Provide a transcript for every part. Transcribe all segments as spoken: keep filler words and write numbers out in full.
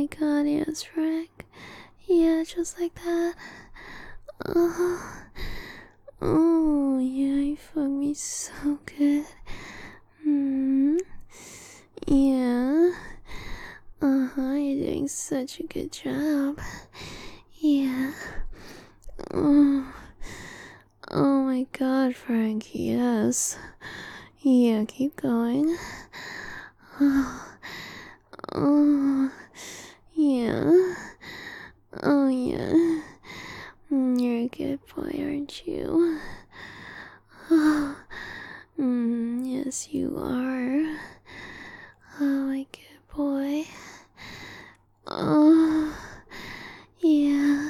my god, yes, Frank. Yeah, just like that. Oh, oh yeah, you fucked me so good. Hmm. Yeah. Uh huh, you're doing such a good job. Yeah. Oh, oh my god, Frank, yes. Yeah, keep going. Oh, oh yeah. Oh, yeah. Mm, you're a good boy, aren't you? Oh, mm, yes, you are. Oh, my good boy. Oh, yeah.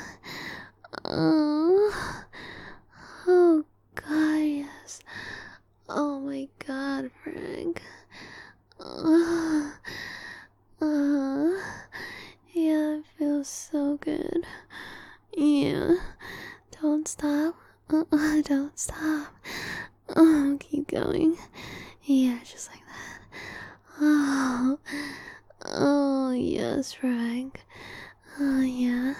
Oh, oh, God, yes. Oh, my God, Frank. Oh, uh, yeah, it feels so good. Yeah. Don't stop. Uh-uh, don't stop. Oh, keep going. Yeah, just like that. Oh, oh yes, Frank. Oh yeah.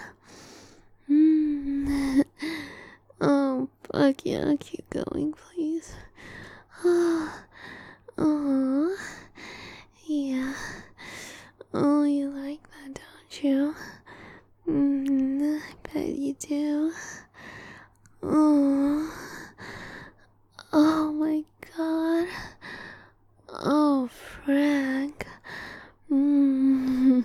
Mm. Oh, fuck yeah, keep going, please. Oh, oh, yeah. Oh, you like that, don't you? Mm, I bet you do. Oh, oh my god. Oh, Frank. Mm.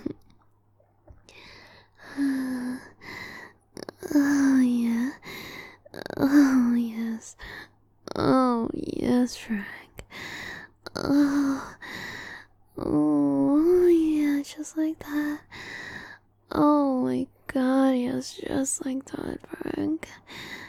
Oh, yeah. Oh, yes. Oh, yes, Frank. Oh, oh, yeah, just like that. Oh my god, yes, just like that, Frank.